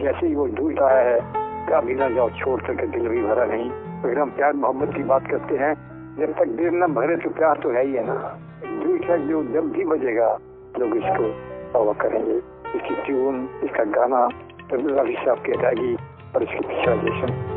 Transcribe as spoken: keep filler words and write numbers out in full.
जैसे ही वो झूठ आया है क्या मिला जाओ छोड़ करके दिल भी भरा नहीं। अगर हम प्यार मोहब्बत की बात करते हैं, जब तक दिल न भरे तो प्यार तो है ही है ना। झूठ है जो जब भी बजेगा लोग इसको तौबा करेंगे। इसकी ट्यून, इसका गाना रफी साहब की अदायगी और इसकी पिक्चराइजेशन